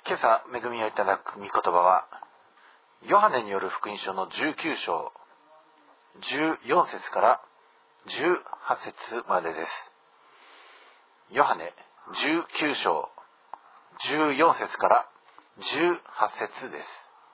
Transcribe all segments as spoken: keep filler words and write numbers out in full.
今朝恵みをいただく御言葉はヨハネによる福音書のじゅうきゅう章じゅうよん節からじゅうはち節までです。ヨハネじゅうきゅう章じゅうよん節からじゅうはち節です。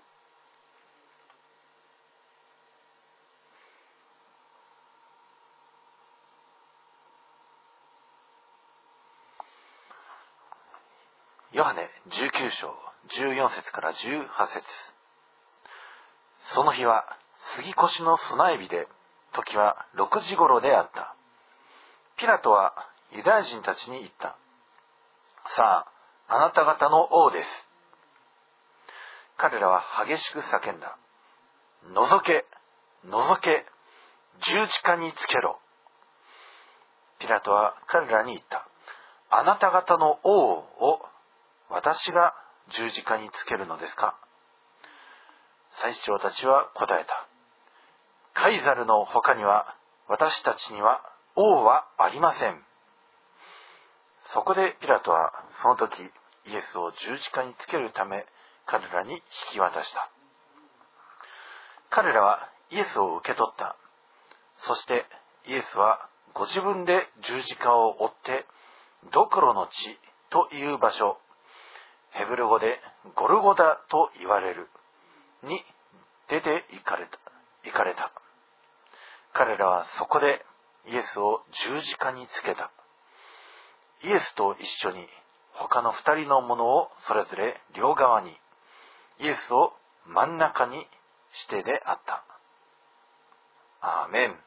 ヨハネじゅうきゅう章じゅうよん節からじゅうはち節。その日は杉越の備え日で、時はろくじ頃であった。ピラトはユダヤ人たちに言った。さあ、あなた方の王です。彼らは激しく叫んだ。除け、除け、十字架につけろ。ピラトは彼らに言った。あなた方の王を私が十字架につけるのですか。祭司長たちは答えた。カイザルの他には私たちには王はありません。そこでピラトはその時イエスを十字架につけるため彼らに引き渡した。彼らはイエスを受け取った。そしてイエスはご自分で十字架を追ってドクロの地という場所、ヘブル語でゴルゴダと言われるに出て行かれた。行かれた。彼らはそこでイエスを十字架につけた。イエスと一緒に他の二人のものをそれぞれ両側に、イエスを真ん中にしてであった。アーメン。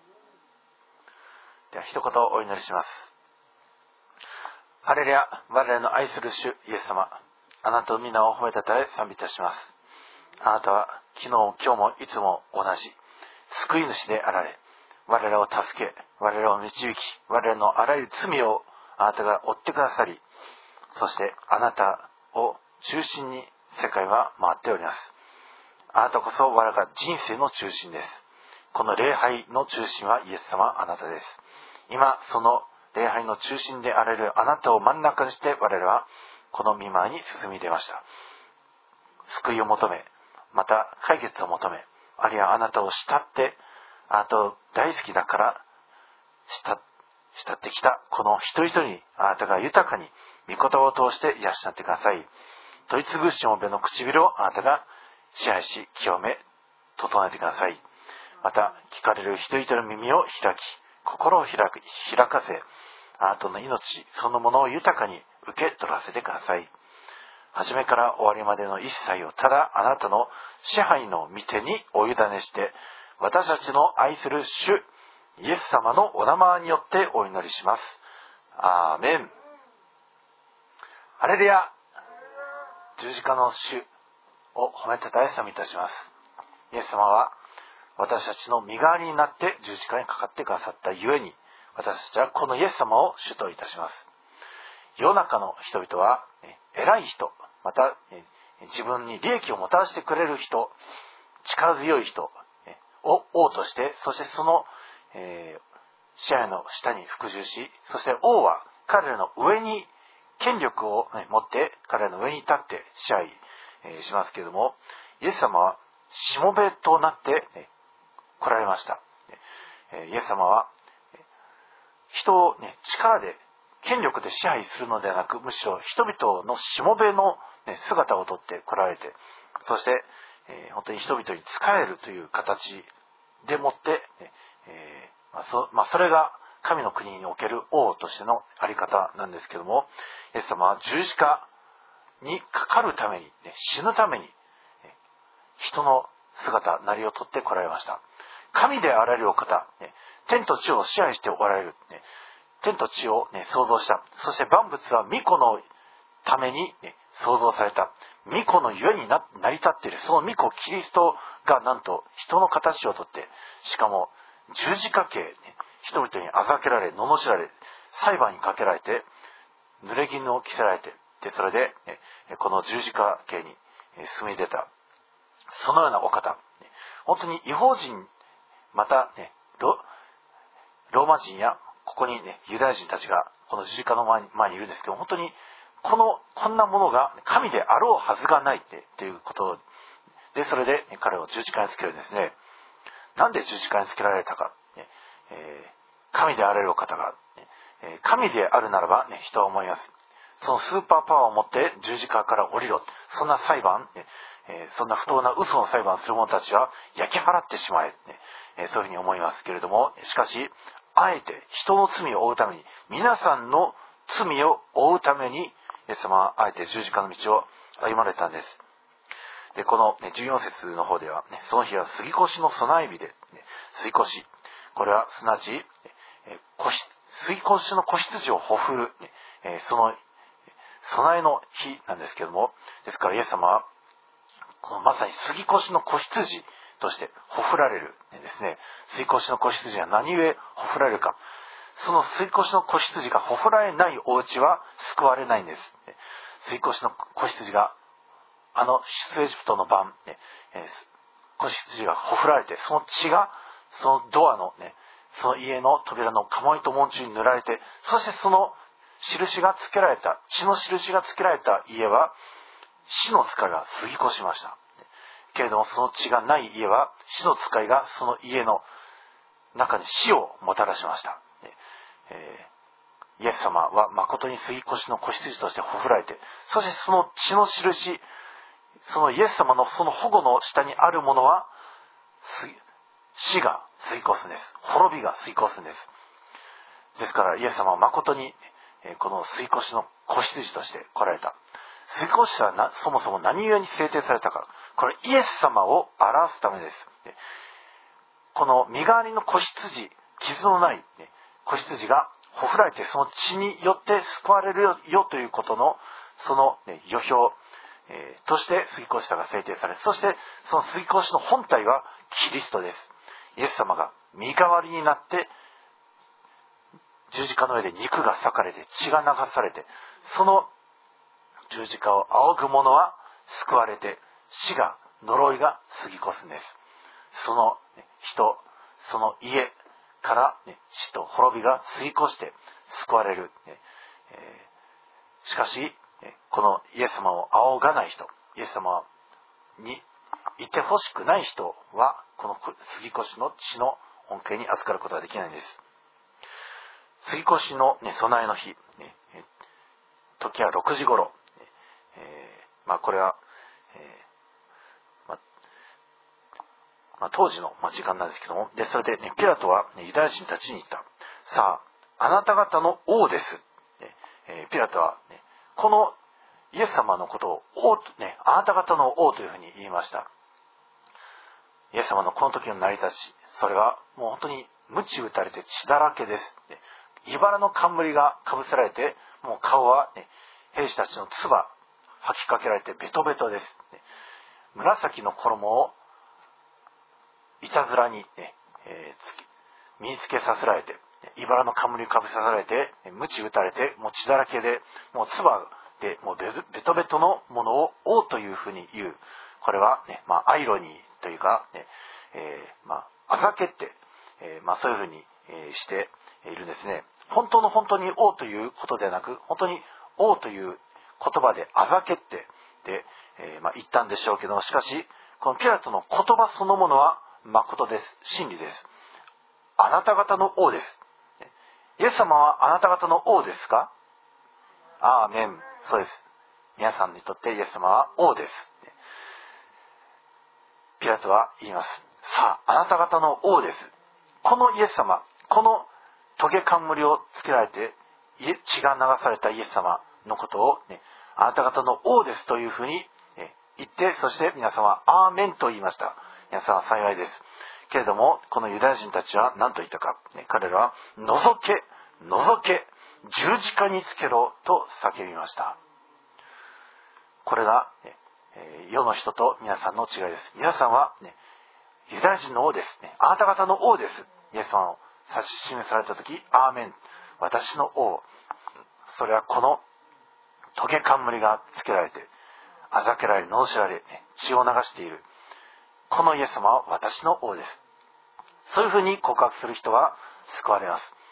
では一言お祈りします。ハレルヤ、我らの愛する主イエス様、あなたの皆を褒めたたえ賛美いたします。あなたは昨日今日もいつも同じ救い主であられ、我らを助け、我らを導き、我らのあらゆる罪をあなたが負ってくださり、そしてあなたを中心に世界は回っております。あなたこそ我らが人生の中心です。この礼拝の中心はイエス様、あなたです。今その礼拝の中心であられるあなたを真ん中にして我らはこの御前に進み出ました。救いを求め、また解決を求め、あるいはあなたを慕って、あなたを大好きだから慕ってきたこの一人一人にあなたが豊かに御言葉を通して養ってください。問い継ぐしもべの唇をあなたが支配し清め整えてください。また聞かれる一人一人の耳を開き、心を開く開かせ、あなたの命そのものを豊かに受け取らせてください。初めから終わりまでの一切をただあなたの支配の御手にお委ねして、私たちの愛する主イエス様のお名前によってお祈りします。アーメン。ハレルヤ。十字架の主を褒めたたえ賛美いたします。イエス様は私たちの身代わりになって十字架にかかってくださったゆえに、私たちはこのイエス様を主といたします。世の中の人々は偉い人、また自分に利益をもたらしてくれる人、力強い人を王として、そしてその、えー、支配の下に服従し、そして王は彼らの上に権力を、ね、持って彼らの上に立って支配、えー、しますけれども、イエス様はしもべとなって、ね、来られました。えー、イエス様は人を、ね、力で権力で支配するのではなく、むしろ人々のしもべの、ね、姿をとって来られて、そして、えー、本当に人々に仕えるという形でもって、ねえーまあ そ, まあ、それが神の国における王としてのあり方なんですけども、イエス様は十字架にかかるために、ね、死ぬために、ね、人の姿なりをとって来られました。神であられるお方、ね、天と地を支配しておられる、ね、天と地を、ね、創造した。そして万物は御子のために、ね、創造された。御子のゆえに な, 成り立っているその御子キリストがなんと人の形をとって、しかも十字架刑、ね、人々にあざけられ、罵られ、裁判にかけられて、濡れ衣を着せられて、でそれで、ね、この十字架刑に進み出た、そのようなお方、本当に異邦人、また、ね、ロ, ローマ人やここに、ね、ユダヤ人たちがこの十字架の前 に, 前にいるんですけど、本当にこのこんなものが神であろうはずがないってということで、それで彼を十字架につけるんですね。なんで十字架につけられたか、ねえー、神であられる方が、ね、神であるならば、ね、人は思います。そのスーパーパワーを持って十字架から降りろ、そんな裁判、ねえー、そんな不当な嘘の裁判をする者たちは焼き払ってしまえ、ねえー、そういうふうに思いますけれども、しかしあえて人の罪を負うために、皆さんの罪を負うためにイエス様はあえて十字架の道を歩まれたんです。でこの、ね、じゅうよん節の方では、ね、その日は杉越の備え日で、ね、杉越、これはすなわち、えー、杉越の子羊をほふる、ねえー、その備えの日なんですけども、ですからイエス様はこのまさに杉越の子羊としてほふられるんですね。杉越の子羊は何故ほふられるか。その杉越の子羊がほふられないお家は救われないんです。杉越の子羊があの出エジプトの晩、ねえー、子羊がほふられて、その血がそのドアのね、その家の扉の鴨居と門柱に塗られて、そしてその印がつけられた、血の印がつけられた家は死の使いが過ぎ越しました。けれどもその血がない家は死の使いがその家の中に死をもたらしました。えー、イエス様は誠に杉越の子羊としてほふられて、そしてその血の印、そのイエス様のその保護の下にあるものは死が吸い越すんです。滅びが吸い越すんです。ですからイエス様は誠にこの吸い越しの子羊として来られた。吸い越しはなそもそも何故に制定されたか。これイエス様を表すためです。この身代わりの子羊、傷のない子羊がほふられて、その血によって救われるよということのその予表えー、として杉越が制定され、そしてその杉越の本体はキリストです。イエス様が身代わりになって十字架の上で肉が裂かれて血が流されて、その十字架を仰ぐ者は救われて、死が呪いが過ぎ越すんです。その人、その家から、ね、死と滅びが過ぎ越して救われる、ねえー、しかしこのイエス様を仰がない人、イエス様にいてほしくない人は、この杉越の血の恩恵に預かることができないんです。杉越の、ね、備えの日、ね、時はろくじ頃、えーまあ、これは、えーままあ、当時の時間なんですけども、でそれで、ね、ピラトは、ね、ユダヤ人たちに言った。さあ、あなた方の王です。ねえー、ピラトは、ね、このイエス様のことを王、ね、あなた方の王というふうに言いました。イエス様のこの時の成り立ち、それはもう本当に鞭打たれて血だらけです。茨の冠がかぶせられて、もう顔は、ね、兵士たちの唾吐きかけられてベトベトです。紫の衣をいたずらに、ねえー、身につけさせられて、茨の冠をかぶせられて、鞭打たれて、もう血だらけで、もう唾でもうベトベトのものを王というふうに言う。これは、ねまあ、アイロニーというか、ねえーまあ、あざけって、えーまあ、そういうふうに、えー、しているんですね。本当の本当に王ということではなく、本当に王という言葉であざけってで、えーまあ、言ったんでしょうけど、しかしこのピラトの言葉そのものは誠です。真理です。あなた方の王です。イエス様はあなた方の王ですか？アーメン。そうです。皆さんにとってイエス様は王です。ピラトは言います。さあ、あなた方の王です。このイエス様、このトゲ冠をつけられて血が流されたイエス様のことを、ね、あなた方の王ですというふうに、ね、言って、そして皆様はアーメンと言いました。皆さんは幸いです。けれども、このユダヤ人たちは何と言ったか、ね、彼らは除け、除け、十字架につけろと叫びました。これが、ね、世の人と皆さんの違いです。皆さんは、ね、ユダヤ人の王です、ね。あなた方の王です。イエス様を指し示されたとき、アーメン。私の王。それはこのトゲ冠がつけられて、あざけられ、罵られ、ね、血を流している。このイエス様は私の王です。そういうふうに告白する人は救われます。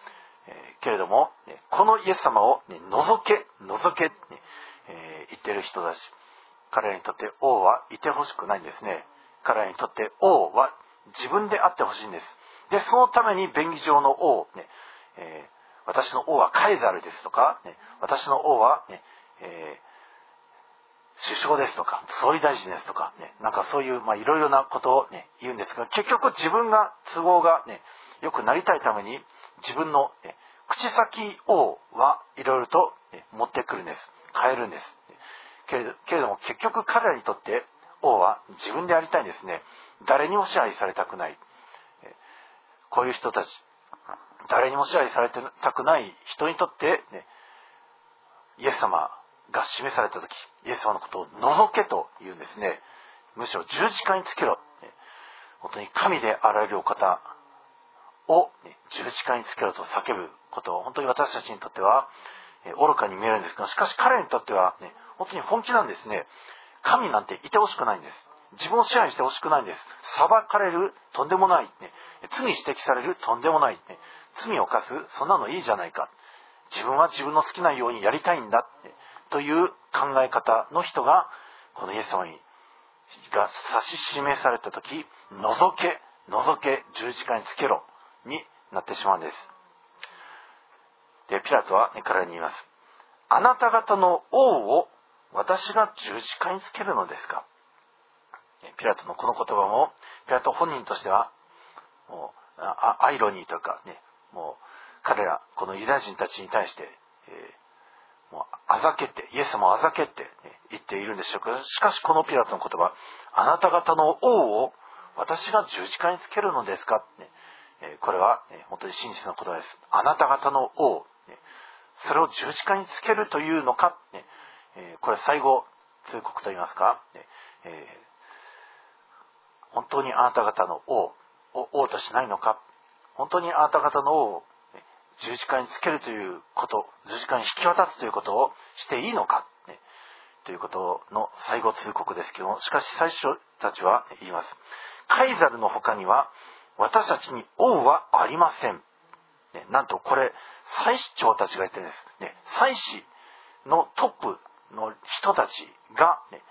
えー、けれども、ね、このイエス様を、ね、除け除け、ねえー、言っている人たち、彼らにとって王はいてほしくないんですね。彼らにとって王は自分であってほしいんです。で、そのために便宜上の王、ねえー、私の王はカイザルですとか、ね、私の王は、ねえー、首相ですとか、総理大臣ですとか、ね、なんかそういう、まあ、いろいろなことを、ね、言うんですが、結局自分が都合が、ね、よくなりたいために、自分の、ね、口先王はいろいろと、ね、持ってくるんです。変えるんです。けれど、けれども結局彼らにとって王は自分でありたいんですね。誰にも支配されたくない。こういう人たち、誰にも支配されてたくない人にとって、ね、イエス様が示された時、イエス様のことを除けと言うんですね。むしろ十字架につけろ。本当に神であられるお方を、ね、十字架につけろと叫ぶことを、本当に私たちにとっては、え愚かに見えるんですけど、しかし彼にとっては、ね、本当に本気なんですね。神なんていてほしくないんです。自分を支配してほしくないんです。裁かれるとんでもない、ね、罪指摘されるとんでもない、ね、罪を犯すそんなのいいじゃないか。自分は自分の好きなようにやりたいんだ、ね、という考え方の人がこのイエス様にが指し示された時、除け除け十字架につけろになってしまうんです。でピラトは、ね、彼らに言います。あなた方の王を私が十字架につけるのですか。ピラトのこの言葉も、ピラト本人としてはもうアイロニーというかね、もう彼らこのユダヤ人たちに対して、えー、もうあざけってイエス様をあざけって、ね、言っているんでしょうけど、しかしこのピラトの言葉、あなた方の王を私が十字架につけるのですか、ねえー、これは、ね、本当に真実の言葉です。あなた方の王、ね、それを十字架につけるというのか、ねえー、これ最後通告と言いますか、ねえー本当にあなた方の王を王としないのか、本当にあなた方の王を十字架につけるということ、十字架に引き渡すということをしていいのか、ね、ということの最後通告ですけども、しかし最初たちは言います。カイザルの他には私たちに王はありません。ね、なんとこれ祭司長たちが言ってるんです。ね、祭司のトップの人たちが、ね、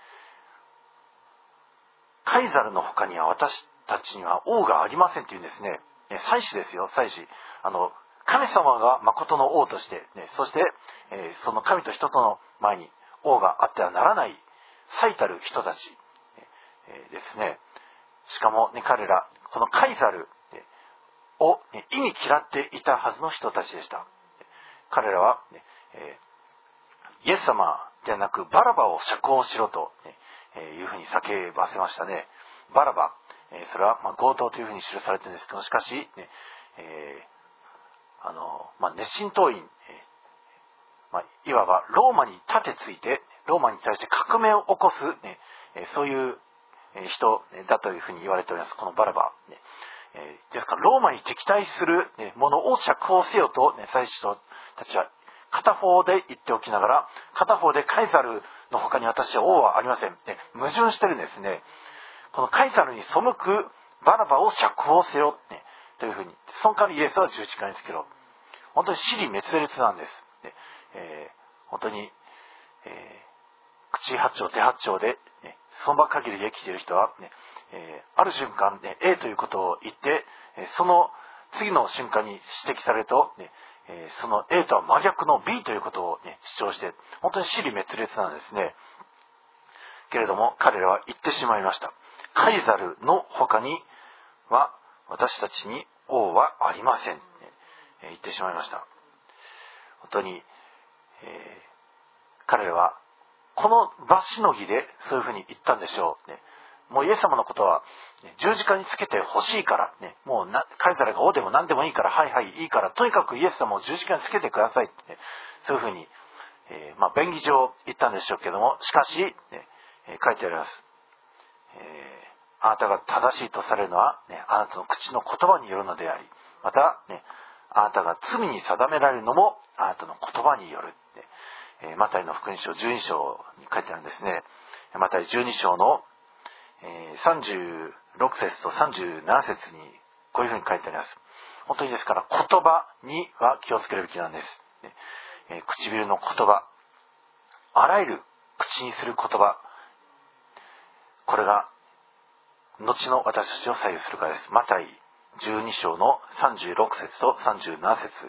カイザルの他には私たちには王がありませんというんですね。祭司ですよ、祭司。あの、神様が誠の王として、ね、そして、えー、その神と人との前に王があってはならない最たる人たち、えー、ですね。しかも、ね、彼ら、このカイザル、ね、を、ね、意味嫌っていたはずの人たちでした。彼らは、ねえー、イエス様ではなくバラバを釈放しろと、ね、えー、いうふうに叫ばせましたね。バラバ、えー、それはまあ強盗というふうに記されているんですけど、しかし、ねえーあのまあ、熱心党員、えーまあ、いわばローマに立てついてローマに対して革命を起こす、ねえー、そういう人だというふうに言われております。このバラバ、ねえー、ですからローマに敵対する、ね、ものを釈放せよと、ね、祭司たちは片方で言っておきながら、片方でカイザルの他に私は王はありません。ね、矛盾してるんですね。このカイザルに背くバラバを釈放せよ、ね、というふうに、その代わりイエスは十字架につけろ。本当に死に滅裂なんです。ねえー、本当に、えー、口八丁手八丁で、ね、その場限りで生きている人は、ねえー、ある瞬間、ね、A ということを言って、その次の瞬間に指摘されると、ねえー、その A とは真逆の B ということを、ね、主張して、本当に死に滅裂なんですね。けれども彼らは言ってしまいました。カイザルの他には私たちに王はありません、ねえー、言ってしまいました。本当に、えー、彼らはこの場しのぎでそういうふうに言ったんでしょう、ね、もうイエス様のことは、ね、十字架につけてほしいから、ね、もうなカイザルが王でも何でもいいから、はいはいいいから、とにかくイエス様を十字架につけてくださいって、ね、そういうふうに、えーまあ、便宜上言ったんでしょうけども、しかし、ねえー、書いてあります、えー、あなたが正しいとされるのは、ね、あなたの口の言葉によるのであり、また、ね、あなたが罪に定められるのもあなたの言葉による、ねえー、マタイの福音書じゅうに章に書いてあるんですね。マタイじゅうに章の、えー、さんじゅうろく節とさんじゅうなな節にこういうふうに書いてあります。 本当にですから言葉には気をつけるべきなんです。ねえー、唇の言葉、あらゆる口にする言葉、これが後の私たちを左右するからです。マタイじゅうに章のさんじゅうろく節とさんじゅうなな節、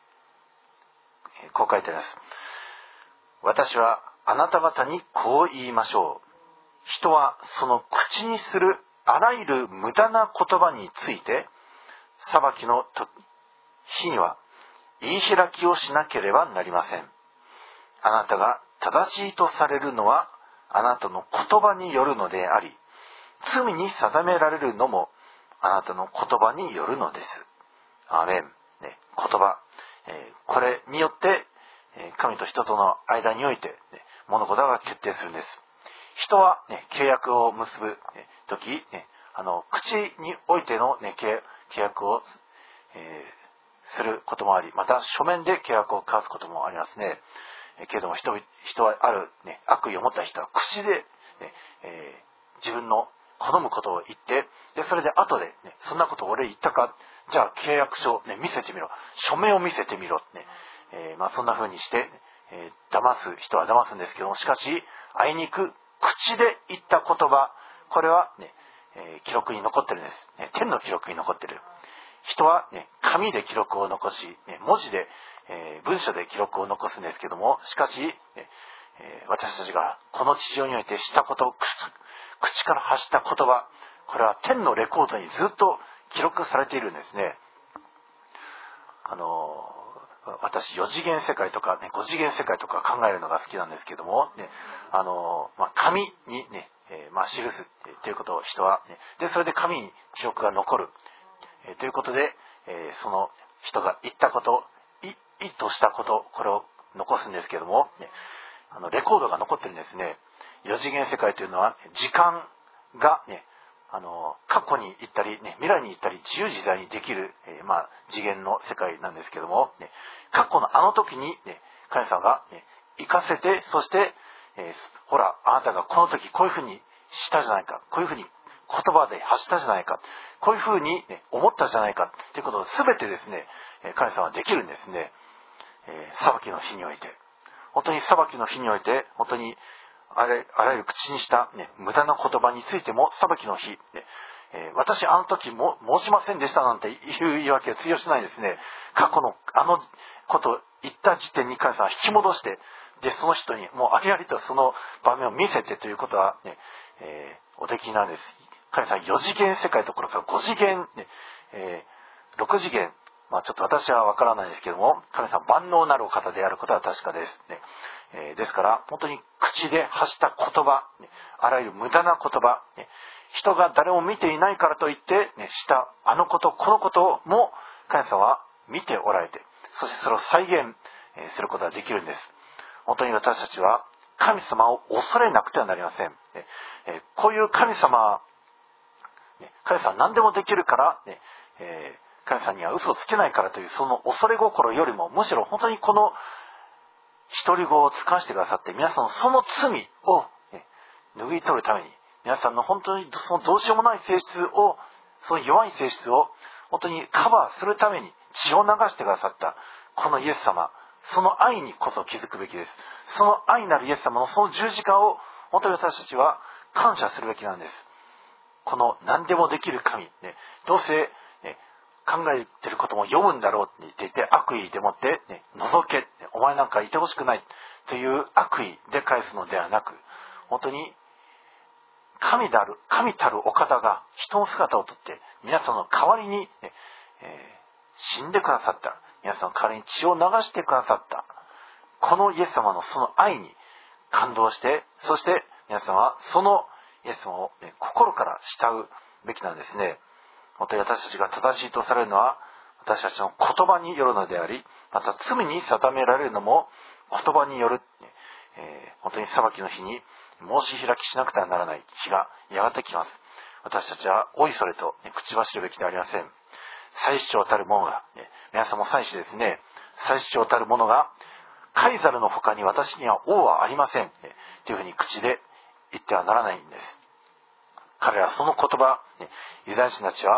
こう書いてあります。私はあなた方にこう言いましょう。人はその口にするあらゆる無駄な言葉について、裁きの日には言い開きをしなければなりません。あなたが正しいとされるのはあなたの言葉によるのであり、罪に定められるのもあなたの言葉によるのです。アーメン。ね、言葉、えー、これによって、えー、神と人との間において、ね、物事が決定するんです。人は、ね、契約を結ぶ、ね、時、ね、あの口においての、ね、契約を、えー、することもあり、また書面で契約を交わすこともありますね。えー、けれども 人, 人はある、ね、悪意を持った人は口で、ねえー、自分の好むことを言って、でそれで後で、ね、そんなこと俺言ったか、じゃあ契約書、ね、見せてみろ、書面を見せてみろ、ねえーまあ、そんな風にして、えー、騙す人は騙すんですけども、しかしあいにく口で言った言葉、これは、ねえー、記録に残ってるんです、ね、天の記録に残ってる。人は、ね、紙で記録を残し、ね、文字で、えー、文書で記録を残すんですけども、しかし、ねえー、私たちがこの地上においてしたこと、口から発した言葉、これは天のレコードにずっと記録されているんですね。あの私よ次元世界とか、ね、ご次元世界とか考えるのが好きなんですけども、ねあのまあ、紙にね、えーまあ、記すということを人は、ね、でそれで紙に記録が残る、えー、ということで、えー、その人が言ったこと、い意図したこと、これを残すんですけども、ね、あのレコードが残ってるんですね。よ次元世界というのは時間がね、あの過去に行ったり、ね、未来に行ったり自由自在にできる、えーまあ、次元の世界なんですけども、ね、過去のあの時に、ね、神様が、ね、行かせて、そして、えー、ほらあなたがこの時こういうふうにしたじゃないか、こういうふうに言葉で発したじゃないか、こういうふうに、ね、思ったじゃないかということを全てですね、神様はできるんですね。えー、裁きの日において、本当に裁きの日において、本当にあらあらゆる口にした、ね、無駄な言葉についても裁きの日、ねえー、私あの時も申しませんでしたなんていう言い訳は通用しないですね。過去のあのことを言った時点に神様は引き戻して、でその人にもうありありとその場面を見せてということは、ねえー、おできなんです。神様はよ次元世界どころかご次元、ねえー、ろく次元、まあ、ちょっと私は分からないですけども、神様万能なるお方であることは確かですね。えー、ですから本当に口で発した言葉、ね、あらゆる無駄な言葉、ね、人が誰も見ていないからといって、ね、したあのことこのことも神様は見ておられて、そしてそれを再現、えー、することができるんです。本当に私たちは神様を恐れなくてはなりません。ねえー、こういう神様、ね、神様は何でもできるから、ねえー、神様には嘘をつけないからというその恐れ心よりも、むしろ本当にこの独り子を使わせてくださって、皆さんのその罪を、ね、拭い取るために、皆さんの本当にそのどうしようもない性質を、その弱い性質を本当にカバーするために血を流してくださったこのイエス様、その愛にこそ気づくべきです。その愛なるイエス様のその十字架を本当に私たちは感謝するべきなんです。この何でもできる神、ね、どうせ、ね、考えてることも読むんだろうって言って悪意でもって、ね、覗け、お前なんかいてほしくないという悪意で返すのではなく、本当に神たる神たるお方が人の姿をとって皆さんの代わりに、ねえー、死んでくださった、皆さんの代わりに血を流してくださった、このイエス様のその愛に感動して、そして皆さんはそのイエス様を、ね、心から慕うべきなんですね。本当に私たちが正しいとされるのは私たちの言葉によるのであり、また罪に定められるのも言葉による、えー、本当に裁きの日に申し開きしなくてはならない日がやがてきます。私たちはおいそれと、ね、口走るべきではありません。祭司長たる者が、ね、皆さんも祭司ですね、祭司長たる者がカイザルの他に私には王はありません、ね、というふうに口で言ってはならないんです。彼らその言葉、ね、ユダヤ人たちは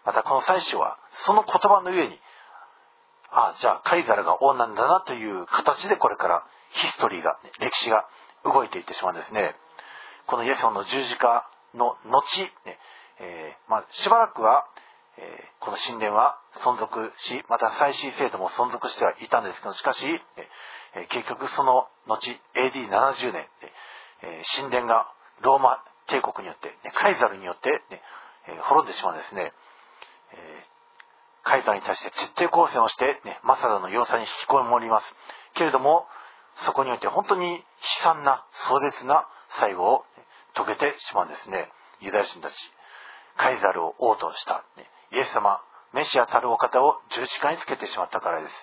またこの祭司はその言葉の上に、ああ、じゃあカイザルが王なんだなという形でこれからヒストリーが、歴史が動いていってしまうんですね。このイエス様の十字架の後、ねえーまあ、しばらくは、えー、この神殿は存続し、また祭司制度も存続してはいたんですけど、しかし、えー、結局その後 エーディーななじゅう 年、えー、神殿がローマ帝国によって、ね、カイザルによって、ねえー、滅んでしまうんですね。えーカイザルに対して徹底抗戦をして、ね、マサダの要塞に引きこもります。けれども、そこにおいて本当に悲惨な壮絶な最後を遂げてしまうんですね。ユダヤ人たち、カイザルを王とした、ね、イエス様、メシアたるお方を十字架につけてしまったからです。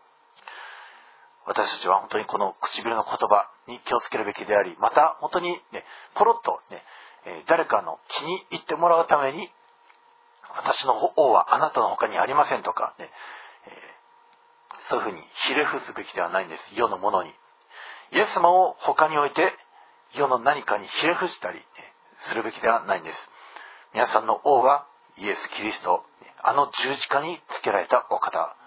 私たちは本当にこの唇の言葉に気をつけるべきであり、また本当に、ね、ポロッと、ね、誰かの気に入ってもらうために、私の王はあなたの他にありませんとか、ねえー、そういうふうにひれ伏すべきではないんです。世のものに。イエス様を他に置いて世の何かにひれ伏したり、ね、するべきではないんです。皆さんの王はイエス・キリスト、あの十字架につけられたお方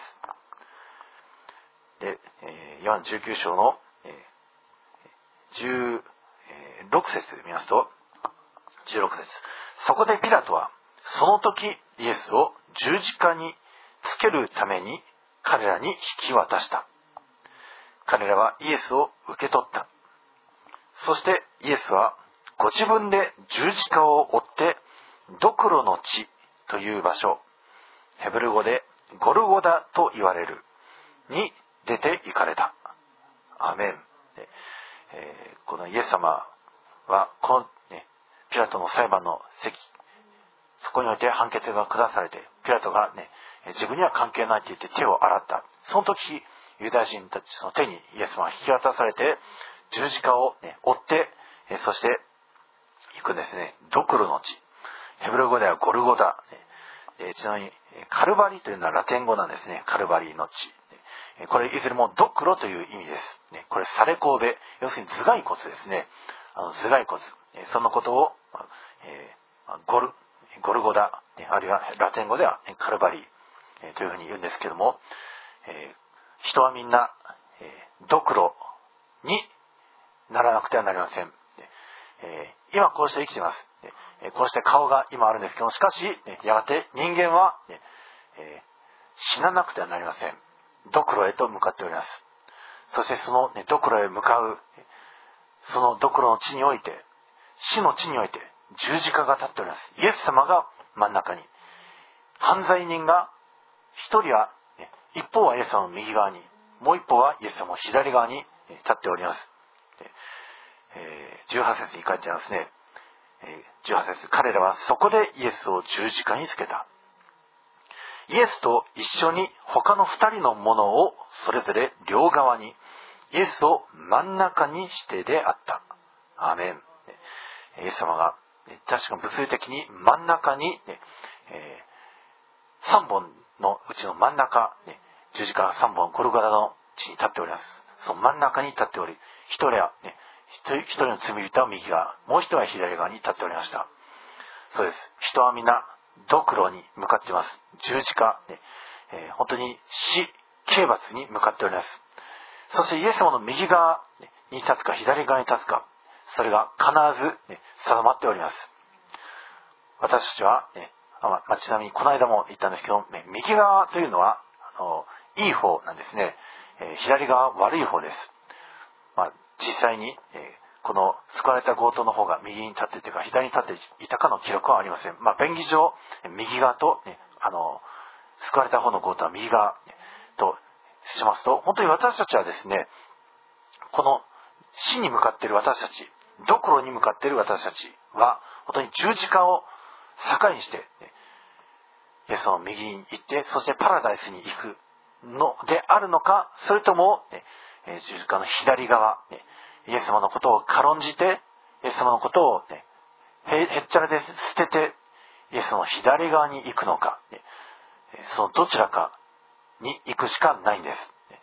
です。で、えー、ヨハンじゅうきゅう章の、えー、じゅうろく節見ますと、じゅうろく節。そこでピラトはその時イエスを十字架につけるために彼らに引き渡した。彼らはイエスを受け取った。そしてイエスはご自分で十字架を追ってドクロの地という場所、ヘブル語でゴルゴダと言われるに出て行かれた。アーメン。えー、このイエス様はこの、ね、ピラトの裁判の席、そこにおいて判決が下されて、ピラトがね、自分には関係ないと言って手を洗った。その時、ユダヤ人たちの手にイエス様は引き渡されて、十字架を、ね、追って、そして行くんですね。ドクロの地。ヘブル語ではゴルゴダ。ちなみに、カルバリというのはラテン語なんですね。カルバリの地。これいずれもドクロという意味です。これサレコーベ、要するに頭蓋骨ですね。あの頭蓋骨。そのことを、えー、ゴル、ゴルゴダ、あるいはラテン語ではカルバリーというふうに言うんですけども、えー、人はみんな、えー、ドクロにならなくてはなりません。えー、今こうして生きています。こうして顔が今あるんですけども、しかしやがて人間は、えー、死ななくてはなりません。ドクロへと向かっております。そしてその、ね、ドクロへ向かう、そのドクロの地において、死の地において十字架が立っております。イエス様が真ん中に、犯罪人が一人は、ね、一方はイエス様の右側に、もう一方はイエス様の左側に立っております。えー、じゅうはち節に書いてありますね。じゅうはち節、彼らはそこでイエスを十字架につけた。イエスと一緒に他の二人のものをそれぞれ両側に、イエスを真ん中にしてであった。アーメン。イエス様が確か物理的に真ん中に、ねえー、さんぼんのうちの真ん中、ね、十字架がさんぼんゴルゴダの地に立っております。その真ん中に立っており、一人は、ね、一人の罪人は右側、もう一人は左側に立っておりました。そうです。人は皆ドクロに向かっています。十字架、ねえー、本当に死、刑罰に向かっております。そしてイエス様の右側に立つか左側に立つか、それが必ず、ね、定まっております。私たちは、ねまあ、ちなみにこの間も言ったんですけど、ね、右側というのはあのいい方なんですね。えー、左側は悪い方です。まあ、実際に、えー、この救われた強盗の方が右に立っていてか左に立っていたかの記録はありません。まあ、便宜上右側と、ね、あの救われた方の強盗は右側、ね、としますと、本当に私たちはですね、この死に向かっている私たち、ドクロに向かっている私たちは本当に十字架を境にして、ね、イエスの右に行って、そしてパラダイスに行くのであるのか、それとも、ね、十字架の左側、ね、イエス様のことを軽んじて、イエス様のことを、ね、へ, へっちゃらで捨てて、イエスの左側に行くのか、ね、そのどちらかに行くしかないんです。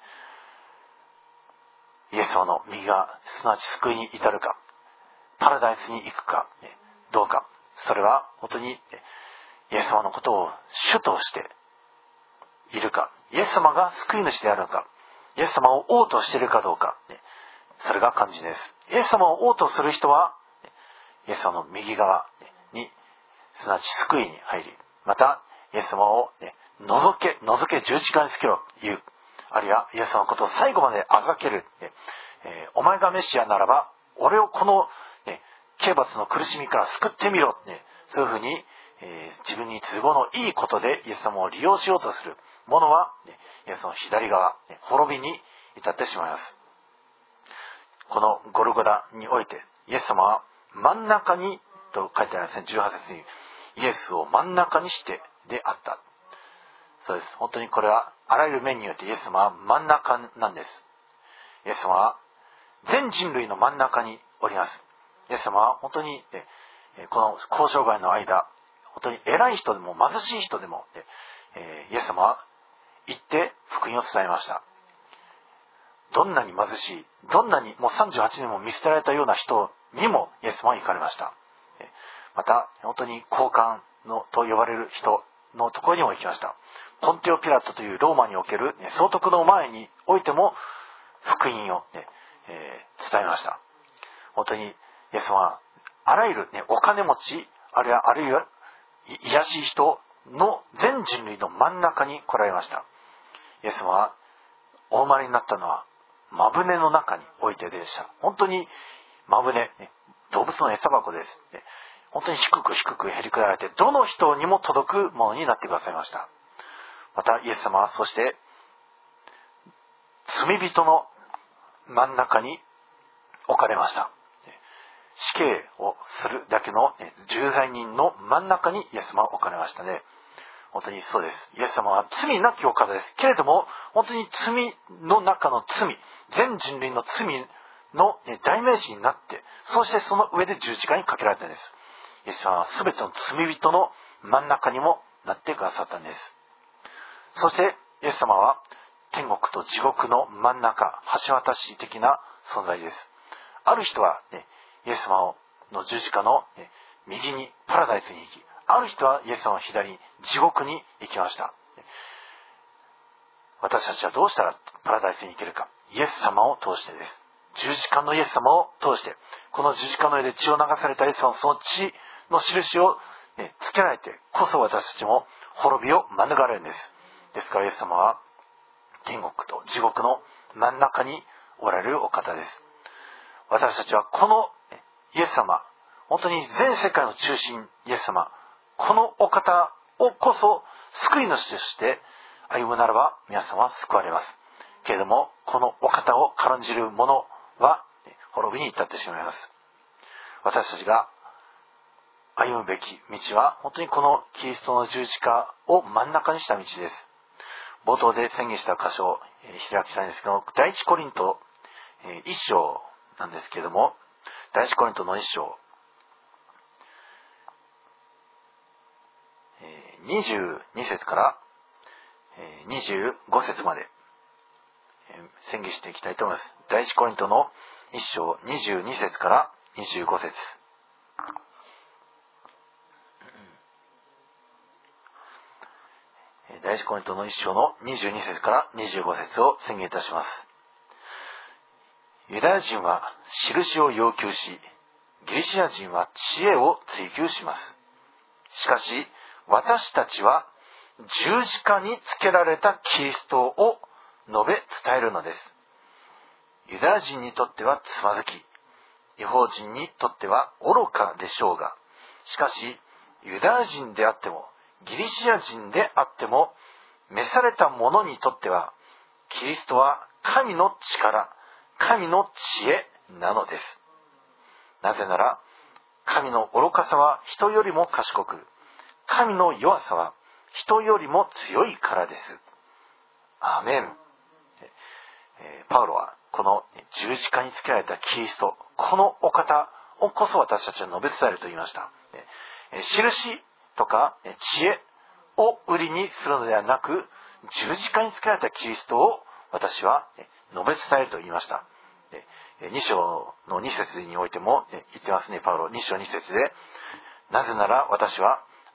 イエス様の右側、すなわち救いに至るか、パラダイスに行くか、ね、どうか、それは本当に、ね、 イエス様のことを主としているか、イエス様が救い主であるのか、イエス様を王としているかどうか、それが肝心です。イエス様を王とする人は、イエス様の右側に、すなわち救いに入り、またイエス様を、ね、除け、除け十字架につけろと言う。あるいはイエス様のことを最後まであざける。ねえー、お前がメシアならば、俺をこの、ね、刑罰の苦しみから救ってみろ。ね、そういうふうに、えー、自分に都合のいいことでイエス様を利用しようとする者は、ね、イエス様の左側、ね、滅びに至ってしまいます。このゴルゴダにおいて、イエス様は真ん中にと書いてありますね。じゅうはち節にイエスを真ん中にしてであった。そうです。本当にこれはあらゆる面によってイエス様は真ん中なんです。イエス様は全人類の真ん中におります。イエス様は本当にこの交渉外の間、本当に偉い人でも貧しい人でもイエス様は行って福音を伝えました。どんなに貧しい、どんなにもうさんじゅうはちねんも見捨てられたような人にもイエス様は行かれました。また本当に高官のと呼ばれる人のところにも行きました。ポンテオ・ピラトというローマにおける、ね、総督の前においても福音を、ねえー、伝えました。本当にイエス様はあらゆる、ね、お金持ち、あるいはあるいは癒しい人の全人類の真ん中に来られました。イエス様はお生まれになったのは真舟の中においてでした。本当に真舟、ね、動物の餌箱です、ね。本当に低く低くへりくだられて、どの人にも届くものになってくださいました。またイエス様はそして罪人の真ん中に置かれました。死刑をするだけの重罪人の真ん中にイエス様は置かれましたね。本当にそうです。イエス様は罪なきお方です。けれども本当に罪の中の罪、全人類の罪の代名詞になって、そしてその上で十字架にかけられたんです。イエス様は全ての罪人の真ん中にもなってくださったんです。そしてイエス様は天国と地獄の真ん中、橋渡し的な存在です。ある人は、ね、イエス様の十字架の、ね、右にパラダイスに行き、ある人はイエス様の左に地獄に行きました。私たちはどうしたらパラダイスに行けるか。イエス様を通してです。十字架のイエス様を通して、この十字架の上で血を流されたイエス様のその血の印を、ね、つけられてこそ私たちも滅びを免れるんです。ですからイエス様は天国と地獄の真ん中におられるお方です。私たちはこのイエス様、本当に全世界の中心イエス様、このお方をこそ救い主として歩むならば皆さんは救われます。けれどもこのお方を軽んじる者は滅びに至ってしまいます。私たちが歩むべき道は本当にこのキリストの十字架を真ん中にした道です。冒頭で宣言した箇所を開きたいんですけど、第一コリント一章なんですけれども、第一コリントの一章にじゅうに節からにじゅうご節まで宣言していきたいと思います。第一コリントの一章にじゅうに節からにじゅうご節。第一コリントの一章のにじゅうに節からにじゅうご節を宣言いたします。ユダヤ人は印を要求し、ギリシア人は知恵を追求します。しかし私たちは十字架につけられたキリストを述べ伝えるのです。ユダヤ人にとってはつまずき、異邦人にとっては愚かでしょうが、しかしユダヤ人であってもギリシア人であっても召された者にとってはキリストは神の力、神の知恵なのです。なぜなら神の愚かさは人よりも賢く、神の弱さは人よりも強いからです。アーメン。パウロはこの十字架につけられたキリスト、このお方をこそ私たちは述べ伝えると言いました。印とか知恵を売りにするのではなく、十字架につけられたキリストを私は述べ伝えると言いました。に章のに節においても言ってますね。パウロに章に節で、なぜなら私は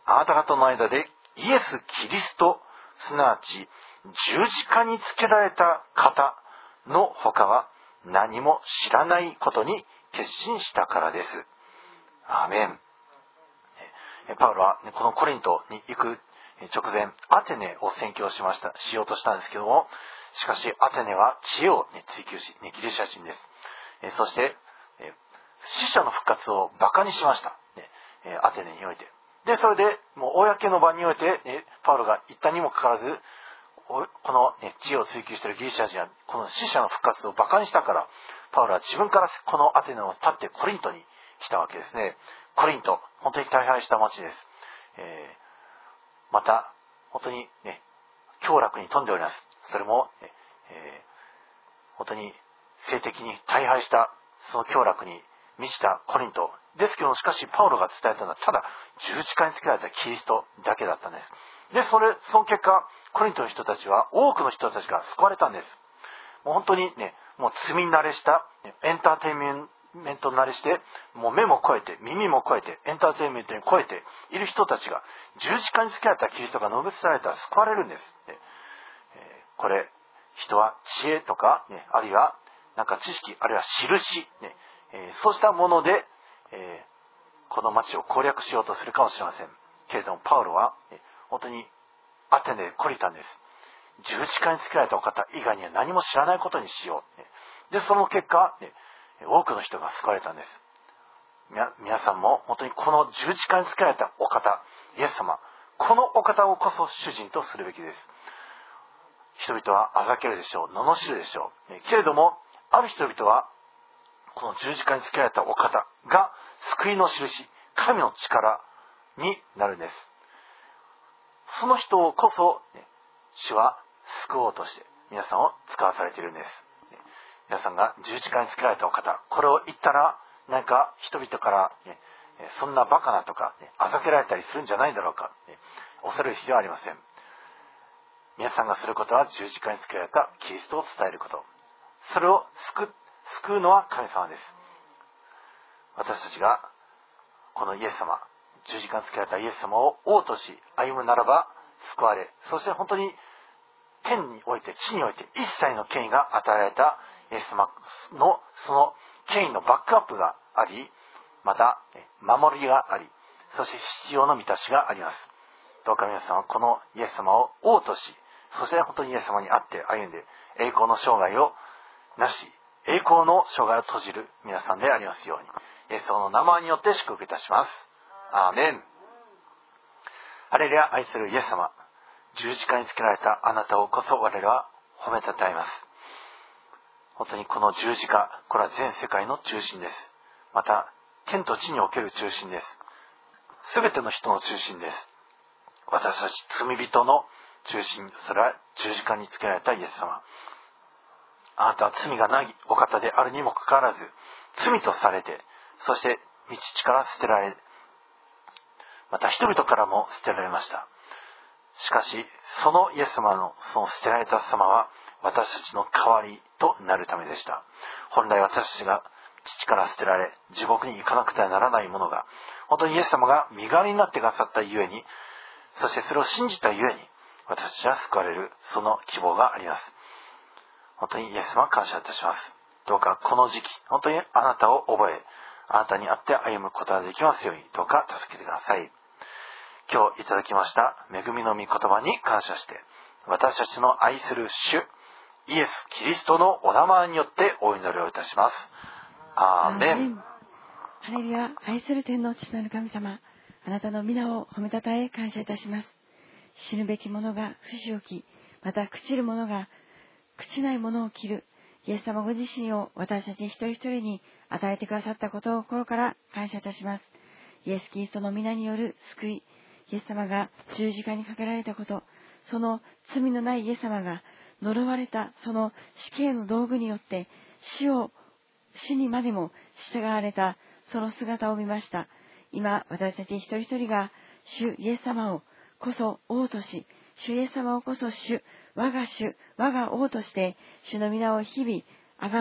あなた方の間でイエス・キリスト、すなわち十字架につけられた方の他は何も知らないことに決心したからです。アーメン。パウロはこのコリントに行く直前、アテネを宣教しました、しようとしたんですけども、しかしアテネは知恵を追求し、ギリシャ人です。そして死者の復活をバカにしました。アテネにおいて。で、それでもう公の場において、パウロが言ったにもかかわらず、この知恵を追求しているギリシャ人はこの死者の復活をバカにしたから、パウロは自分からこのアテネを立ってコリントに来たわけですね。コリント、本当に大敗した町です。えー、また本当にね、凶楽に富んでおります。それも、えー、本当に性的に大敗したその凶楽に満ちたコリントですけど、しかしパウロが伝えたのはただ十字架につけられたキリストだけだったんです。で、それその結果、コリントの人たちは多くの人たちが救われたんです。もう本当にね、もう罪慣れした、エンターテインメント慣れして、もう目も超えて耳も超えてエンターテインメントに超えている人たちが十字架につけられたキリストが述べ伝えられたら救われるんです。で、えー、これ人は知恵とか、ね、あるいはなんか知識、あるいは印、ねえー、そうしたもので、えー、この町を攻略しようとするかもしれませんけれども、パウロは、ね、本当にアテネで懲りたんです。十字架につけられたお方以外には何も知らないことにしよう。ね、でその結果、ね、多くの人が救われたんです。皆さんも本当にこの十字架につけられたお方、イエス様、このお方をこそ主人とするべきです。人々はあざけるでしょう、罵るでしょう、ね、けれどもある人々はこの十字架につけられたお方が救いの印、神の力になるんです。その人をこそ、ね、主は救おうとして皆さんを使わされているんです。皆さんが十字架につけられたお方、これを言ったら何か人々から、ね、そんなバカなとか、ね、あざけられたりするんじゃないだろうか、ね、恐れる必要はありません。皆さんがすることは十字架につけられたキリストを伝えること。それを救、救うのは神様です。私たちがこのイエス様、十字架につけられたイエス様を王とし歩むならば救われ、そして本当に天において地において一切の権威が与えられたイエス様のその権威のバックアップがあり、また守りがあり、そして必要の満たしがあります。どうか皆さんはこのイエス様を王とし、そして本当にイエス様にあって歩んで栄光の生涯をなし、栄光の生涯を閉じる皆さんでありますように、イエス様の名前によって祝福いたします。アーメン。ハレルヤ。愛するイエス様、十字架につけられたあなたをこそ我々は褒めたたえます。本当にこの十字架、これは全世界の中心です。また天と地における中心です。すべての人の中心です。私たち罪人の中心、それは十字架につけられたイエス様。あなたは罪がないお方であるにもかかわらず、罪とされて、そして御父から捨てられ、また人々からも捨てられました。しかしそのイエス様のその捨てられた様は私たちの代わりとなるためでした。本来私たちが父から捨てられ地獄に行かなくてはならないものが、本当にイエス様が身代わりになってくださったゆえに、そしてそれを信じたゆえに私たちは救われる、その希望があります。本当にイエス様感謝いたします。どうかこの時期、本当にあなたを覚え、あなたにあって歩むことができますように、どうか助けてください。今日いただきました恵みの御言葉に感謝して、私たちの愛する主イエス・キリストのお名前によってお祈りをいたします。アーメン。 ハレルヤ。愛する天の父なる神様、あなたの皆を褒めたたえ感謝いたします。死ぬべき者が不死をき、また朽ちる者が朽ちない者を切る、イエス様ご自身を私たち一人一人に与えてくださったことを心から感謝いたします。イエス・キリストの皆による救い、イエス様が十字架にかけられたこと、その罪のないイエス様が呪われたその死刑の道具によって死を死にまでも従われたその姿を見ました。今私たち一人一人が主イエス様をこそ王とし、主イエス様をこそ主、我が主、我が王として主の皆を日々あがめ、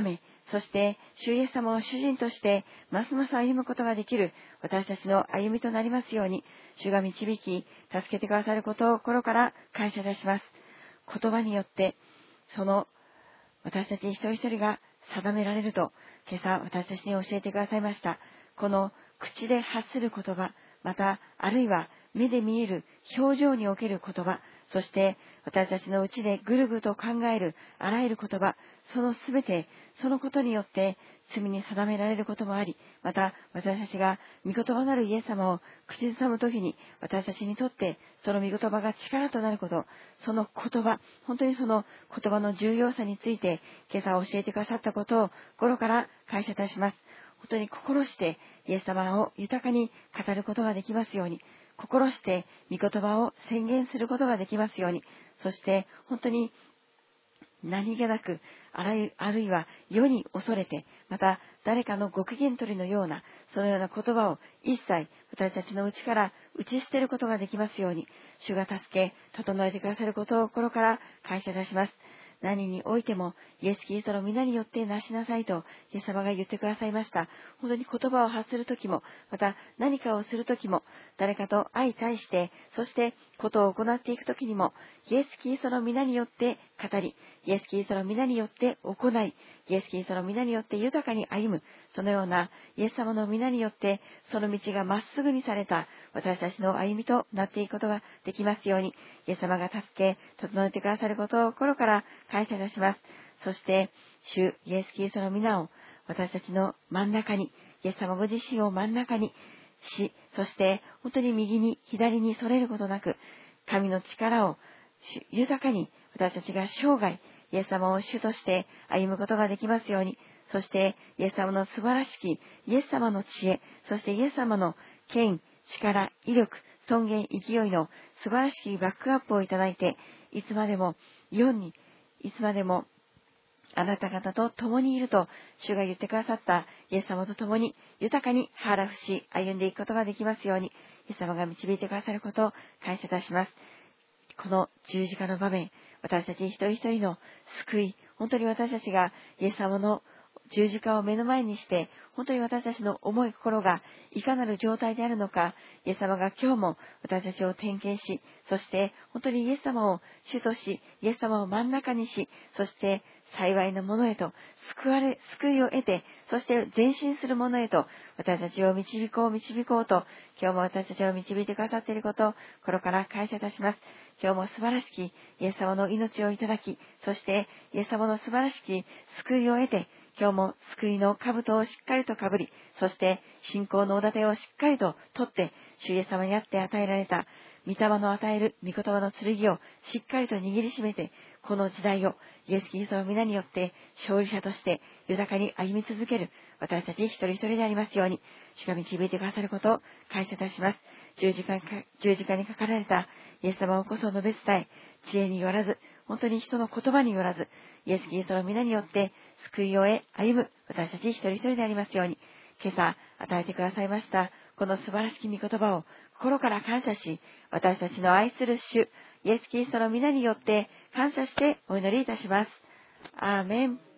そして主イエス様を主人としてますます歩むことができる私たちの歩みとなりますように、主が導き助けてくださることを心から感謝いたします。言葉によってその私たち一人一人が定められると今朝私たちに教えてくださいました。この口で発する言葉、またあるいは目で見える表情における言葉、そして私たちのうちでぐるぐると考えるあらゆる言葉、そのすべてそのことによって罪に定められることもあり、また私たちが御言葉なるイエス様を口ずさむときに私たちにとってその御言葉が力となること、その言葉、本当にその言葉の重要さについて今朝教えてくださったことを心から感謝いたします。本当に心してイエス様を豊かに語ることができますように、心して御言葉を宣言することができますように、そして本当に何気なく、あるいは世に恐れて、また誰かのご機嫌取りのような、そのような言葉を一切私たちの内から打ち捨てることができますように、主が助け、整えてくださることを心から感謝いたします。何においてもイエス・キリストの皆によってなしなさいとイエス様が言ってくださいました。本当に言葉を発するときも、また何かをするときも、誰かと相対して、そしてことを行っていくときにも、イエス・キリストの皆によって語り、イエス・キリストの皆によって行い、イエス・キリストの皆によって豊かに歩む、そのようなイエス様の皆によってその道がまっすぐにされた私たちの歩みとなっていくことができますように、イエス様が助け、整えてくださることを心から感謝いたします。そして、主イエス・キリストの皆を私たちの真ん中に、イエス様ご自身を真ん中にし、そして本当に右に左にそれることなく、神の力を豊かに私たちが生涯、イエス様を主として歩むことができますように、そしてイエス様の素晴らしき、イエス様の知恵、そしてイエス様の権、力、威力、尊厳、勢いの素晴らしきバックアップをいただいて、いつまでも世に、いつまでもあなた方と共にいると主が言ってくださったイエス様と共に豊かに腹ふし歩んでいくことができますように、イエス様が導いてくださることを感謝いたします。この十字架の場面、私たち一人一人の救い、本当に私たちがイエス様の十字架を目の前にして、本当に私たちの思い心がいかなる状態であるのか、イエス様が今日も私たちを点検し、そして本当にイエス様を主とし、イエス様を真ん中にし、そして幸いのものへと救われ、救いを得て、そして前進するものへと私たちを導こう導こうと、今日も私たちを導いてくださっていることを心から感謝いたします。今日も素晴らしきイエス様の命をいただき、そしてイエス様の素晴らしき救いを得て、今日も救いの兜をしっかりとかぶり、そして信仰のおだてをしっかりと取って、主イエス様にあって与えられた御霊の与える御言葉の剣をしっかりと握りしめて、この時代をイエス・キリストの皆によって勝利者として豊かに歩み続ける私たち一人一人でありますように、主が導いてくださることを感謝いたします。十字架に、十字架にかかられたイエス様をこそ述べ伝え、知恵によらず、本当に人の言葉によらず、イエス・キリストの皆によって救いを得、歩む私たち一人一人でありますように、今朝与えてくださいましたこの素晴らしき御言葉を心から感謝し、私たちの愛する主イエス・キリストの皆によって感謝してお祈りいたします。アーメン。